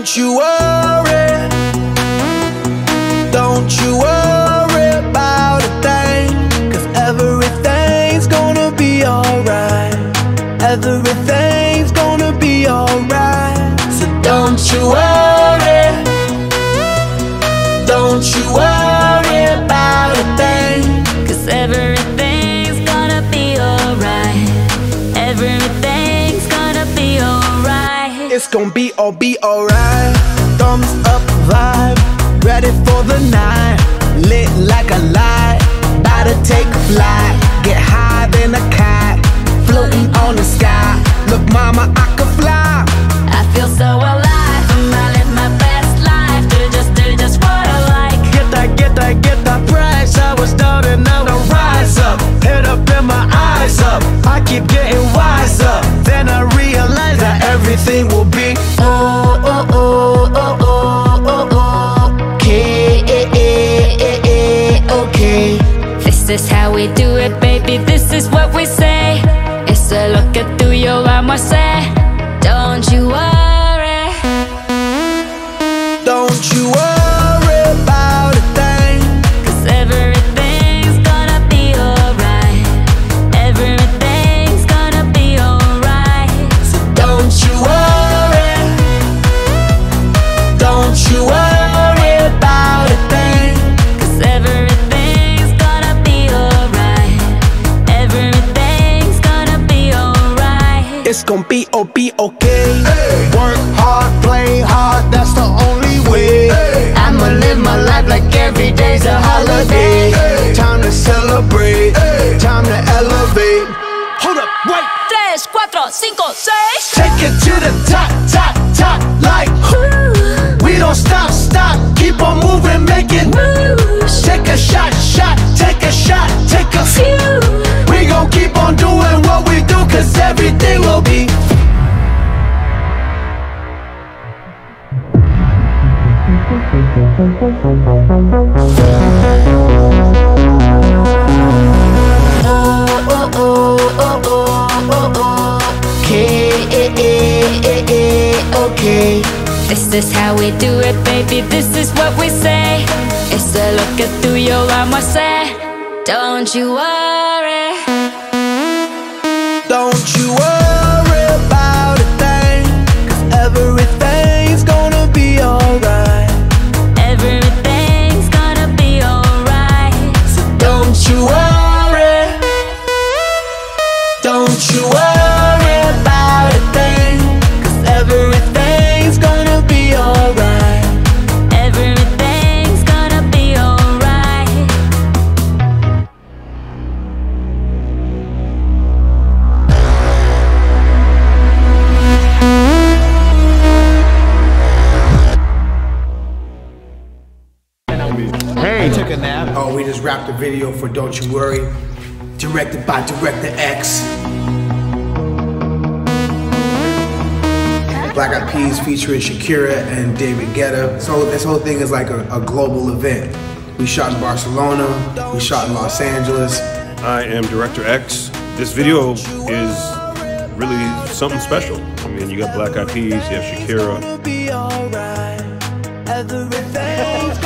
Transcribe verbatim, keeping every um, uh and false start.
Don't you worry, don't you worry about a thing, 'cause everything's gonna be alright. Everything's gonna be alright. So don't you worry, don't you worry about a thing, 'cause everything's gonna be alright. Everything's gonna be alright. It's gonna be all be alright. Thumbs up vibe, ready for the night. Lit like a light, about to take a flight. Get high than a kite, floating on the sky. Look mama, I could fly. I feel so alive, I'm gonna live my best life. Do just, do just what I like. Get that, get that, get that price. I was down and now I rise up. Head up and my eyes up, I keep getting wiser. Then I realize that everything will be oh, oh, oh, oh, oh, oh, oh. Okay, okay. This is how we do it, baby, this is what we say. It's a look at through your armor, say. Don't you worry, don't you worry about a thing, 'cause everything's gonna be alright. Everything's gonna be alright. so don't you worry, don't you worry about a thing, 'Cause everything's gonna be alright. Everything's gonna be alright. it's gonna be oh be okay. Hey. Work hard, play hard, that's the only way. Hey. I'ma live my life like every day's a holiday. Hey. Time to celebrate, hey. Time to elevate. Hold up, wait. Tres, cuatro, cinco, seis. Take it to the top, top, top, like Ooh. we don't stop, stop, keep on moving, make it Moves. Take a shot, shot, take a shot, take a Phew. we gon' keep on doing what we do, 'cause everything will be oh, oh, oh, oh, oh, oh, oh. Okay, okay. This is how we do it, baby, this is what we say. It's a look at through your armor, say. Don't you worry, Don't you worry about a thing, 'cause everything's gonna be alright. everything's gonna be alright. So don't you worry, don't you worry about a thing, 'cause everything's gonna be alright. Everything's gonna be alright. Hey, took a nap. Oh, we just wrapped a video for Don't You Worry, directed by Director X. Black Eyed Peas featuring Shakira and David Guetta. So this whole thing is like a, a global event. We shot in Barcelona, we shot in Los Angeles. I am Director X. This video is really something special. I mean, you got Black Eyed Peas, you have Shakira. Be alright. Everything's